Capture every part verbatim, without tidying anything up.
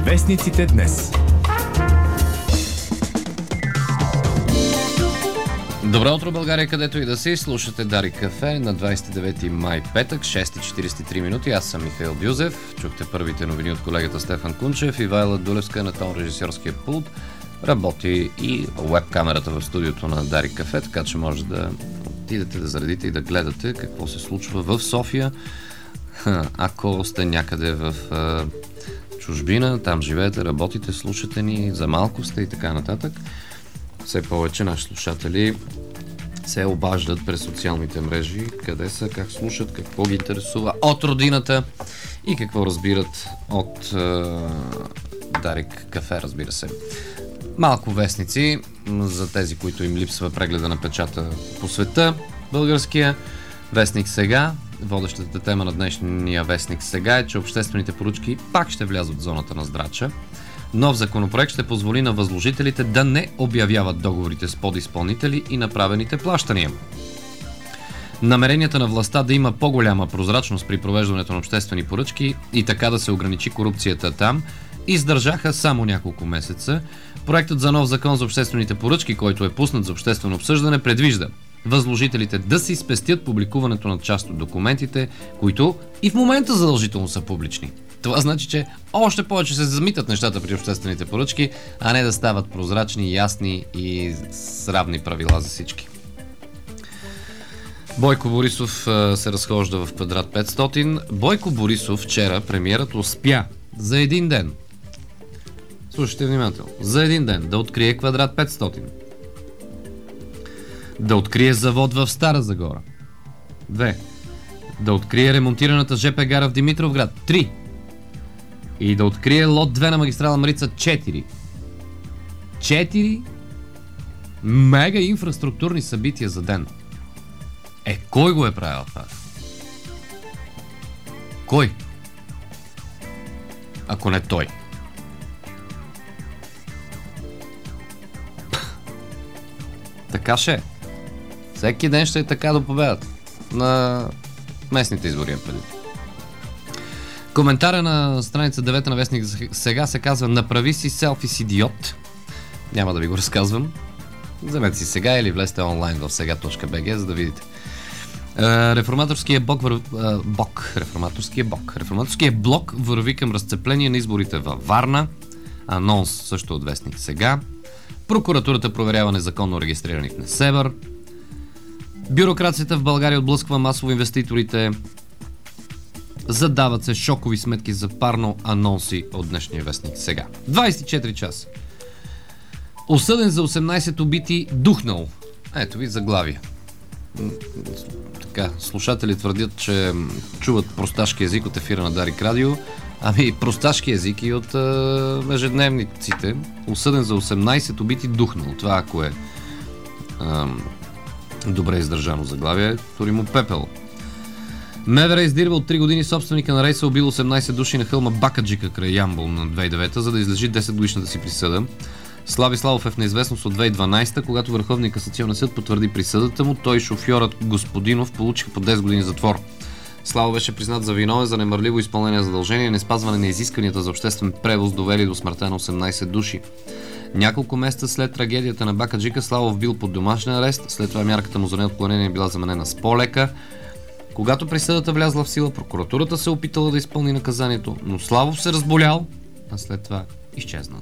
Вестниците днес. Добро утро, България, където и да си. Слушате Дарик кафе на двадесет и девети май, петък, шест и четиридесет и три минути. Аз съм Михаил Бюзев. Чухте първите новини от колегата Стефан Кунчев. Ивайла Дулевска на тон режисьорския пулт. Работи и веб камерата в студиото на Дарик кафе, така че може да отидете да заредите и да гледате какво се случва в София. Ако сте някъде в чужбина, там живеете, работите, слушате ни, за малко сте и така нататък. Все повече наши слушатели се обаждат през социалните мрежи, къде са, как слушат, какво ги интересува от родината и какво разбират от е, Дарик кафе, разбира се. Малко вестници за тези, които им липсва прегледа на печата по света. Българския вестник Сега. Водещата тема на днешния вестник Сега е, че обществените поръчки пак ще влязат в зоната на здрача. Нов законопроект ще позволи на възложителите да не обявяват договорите с подизпълнители и направените плащания. Намеренията на властта да има по-голяма прозрачност при провеждането на обществени поръчки и така да се ограничи корупцията там, издържаха само няколко месеца. Проектът за нов закон за обществените поръчки, който е пуснат за обществено обсъждане, предвижда възложителите да си спестят публикуването на част от документите, които и в момента задължително са публични. Това значи, че още повече се замитат нещата при обществените поръчки, а не да стават прозрачни, ясни и с равни правила за всички. Бойко Борисов а, се разхожда в квадрат петстотин. Бойко Борисов вчера, премиерът, успя за един ден, слушайте внимателно, за един ден да открие квадрат петстотин, да открие завод в Стара Загора, две, да открие ремонтираната ЖП гара в Димитровград, три, и да открие лот две на магистрала Марица, четири. четири мега инфраструктурни събития за ден. Е, кой го е правил това? Кой? Ако не той. Така ще е. Всеки ден ще е така до победата на местните избори. Коментара на страница девета на вестник Сега се казва: направи си селфи с идиот. Няма да ви го разказвам. Вземете си сега или влезте онлайн в сега точка би джи, за да видите. Реформаторския блок, вър... бок, реформаторския блок. Реформаторския блок върви към разцепление на изборите във Варна. Анонс също от вестник Сега. Прокуратурата проверява незаконно регистрирани в Несебър. Бюрокрацията в България отблъсква масово инвеститорите. Задават се шокови сметки за парно, анонси от днешния вестник Сега. двадесет и четири часа. Осъден за осемнадесет убити, духнал. Ето ви заглавие. Така, слушатели твърдят, че чуват просташки език от ефира на Дарик Радио. Ами просташки език и от а, ежедневниците. Осъден за осемнадесет убити, духнал. Това ако е а, добре издържано заглавие, тури му пепел. МВР издирва от три години собственика на рейса, убил осемнадесет души на хълма Бакаджика край Ямбол на две хиляди и девета, за да излежи десет годишната си присъда. Слави Славов е в неизвестност от две хиляди и дванадесета, когато Върховният касационен съд потвърди присъдата му. Той и шофьорът Господинов получиха по десет години затвор. Славов беше признат за виновен за немърливо изпълнение на задължения и неспазване на изискванията за обществен превоз, довели до смъртта на осемнадесет души. Няколко месеца след трагедията на Бакаджика, Славов бил под домашен арест, след това мярката му за неотклонение била заменена с по-лека. Когато присъдата влязла в сила, прокуратурата се опитала да изпълни наказанието, но Славов се разболял, а след това изчезнал.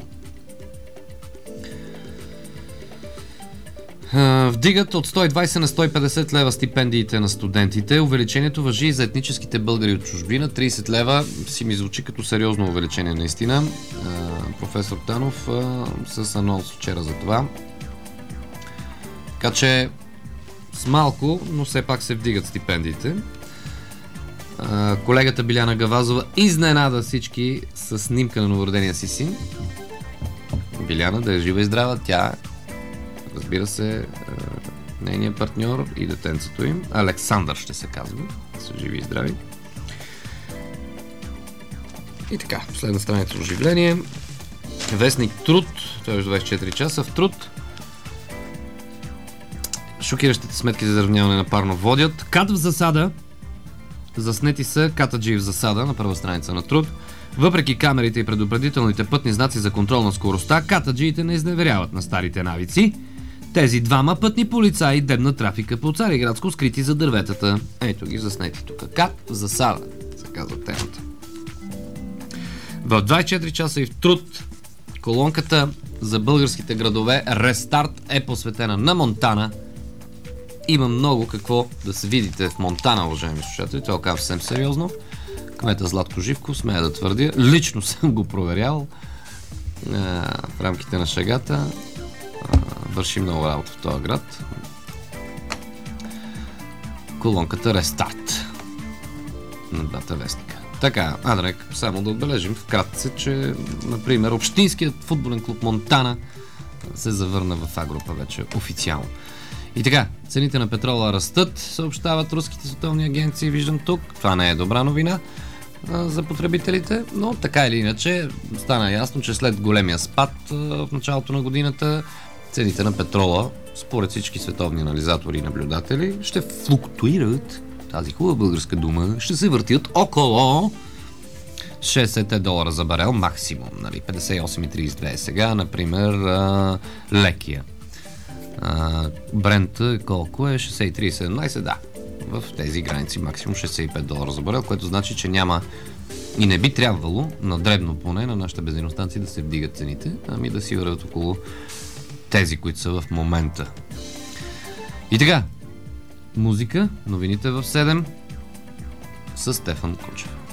Вдигат от сто и двадесет на сто и петдесет лева стипендиите на студентите. Увеличението важи и за етническите българи от чужбина. тридесет лева си ми звучи като сериозно увеличение наистина. Професор Танов с анонс вчера за това. Така че с малко, но все пак се вдигат стипендиите. Колегата Биляна Гавазова изненада всички с снимка на новородения си син. Биляна да е жива и здрава, тя, разбира се, нейният партньор и детенцето им, Александър ще се казва, са живи и здрави. И така, последна страница оживление. Вестник Труд, той е двадесет и четири часа в Труд. Шокиращите сметки за изравняване на парно водят. Кат в засада. Заснети са катаджии в засада на първа страница на Труд. Въпреки камерите и предупредителните пътни знаци за контрол на скоростта, катаджиите не изневеряват на старите навици. Тези двама пътни полицаи дебнат трафика по Цариградско, скрити за дърветата. Ето ги заснети тук. Кат в засада, се казва темата. В двайсет и четири часа и в Труд колонката за българските градове Рестарт е посветена на Монтана. Има много какво да се видите в Монтана, уважаеми слушатели. Това казвам съвсем сериозно. Кмета Златко Живков, смея да твърдя. Лично съм го проверял а, в рамките на шегата. А, върши много работа в този град. Колонката Рестарт на двата вестника. Така, Адрек, само да отбележим вкратце, че, например, общинският футболен клуб Монтана се завърна в А група вече официално. И така, цените на петрола растат, съобщават руските световни агенции, виждам тук. Това не е добра новина а, за потребителите, но така или иначе стана ясно, че след големия спад а, в началото на годината, цените на петрола, според всички световни анализатори и наблюдатели, ще флуктуират, тази хубава българска дума, ще се въртят около шейсет долара за барел максимум, нали, петдесет и осем цяло трийсет и две е сега, например, а, лекия. Брента колко е? шейсет и три цяло седемнайсет, да. В тези граници максимум шейсет и пет долара за барел, което значи, че няма и не би трябвало, на дребно поне, на нашите бензиностанции да се вдигат цените, ами да си върват около тези, които са в момента. И така, музика, новините в седем с Стефан Кунчев.